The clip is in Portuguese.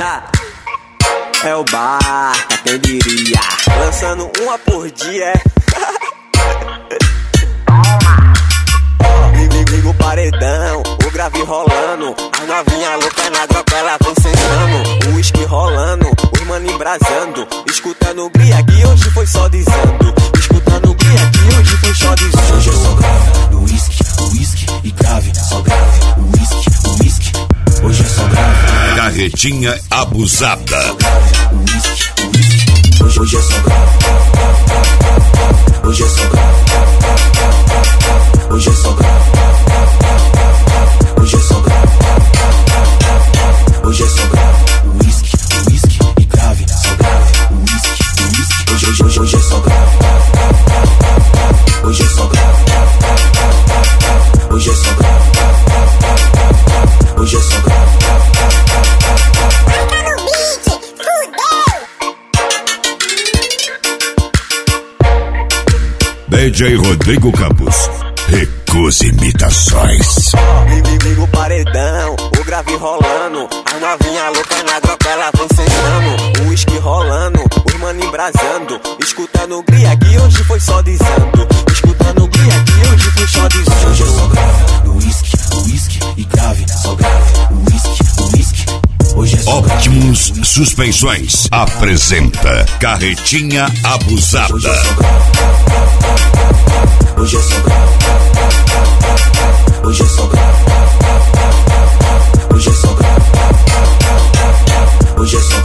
É o Barca, quem diria? Lançando uma por dia, Liga o paredão, o grave rolando, as novinha louca na droga, ela vem sentando. O uísque rolando, os mano embrasando, escutando o gria que hoje foi só dizendo. Escutando o gria que hoje foi só dizendo. Hoje é só grave, no uísque e grave, só grave, o uísque, hoje é só grave. Carretinha abusada. Só grave, o uísque, hoje é só grave. Hoje é só grave. Hoje é só grave. Hoje é só grave. Hoje é só grave. O uísque e grave, só grave. O uísque, hoje é só grave. Hoje é só grave. Hoje é só grave. Hoje é só grave. DJ Rodrigo Campos. Recusa imitações. Liga o paredão, o grave rolando, as novinha louca na droga, ela vem sentando. O uísque rolando, os mano embrasando, escutando o gria que hoje foi só dizendo. Escutando o gria que hoje foi só dizendo. Hoje é só grave, no uísque e grave, só grave. O uísque, hoje é só grave. Optimus Suspensões apresenta Carretinha Abusada. Hoje é só grave. Hoje é só grave. Hoje é só grave. Hoje é só grave. Hoje é só grave.